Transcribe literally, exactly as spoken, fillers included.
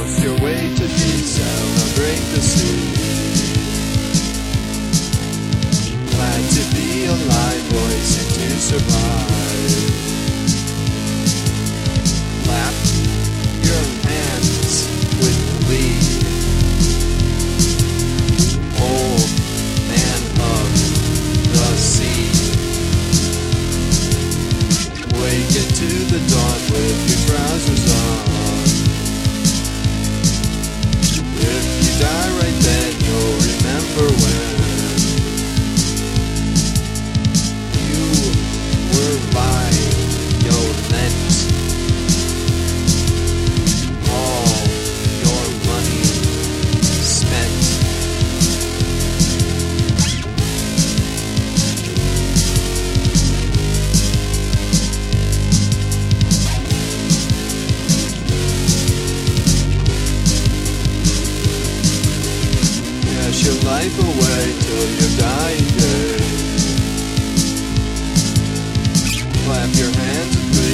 almost your way to be. Celebrate the sea. Glad to be alive, boys, and to survive. Clap your hands with glee. Old man of the sea. Wake into the dawn with your trousers on. If you die right then, you'll remember when you were violent. All your money spent. Dash your life away till your dying day. Clap your hands and breathe.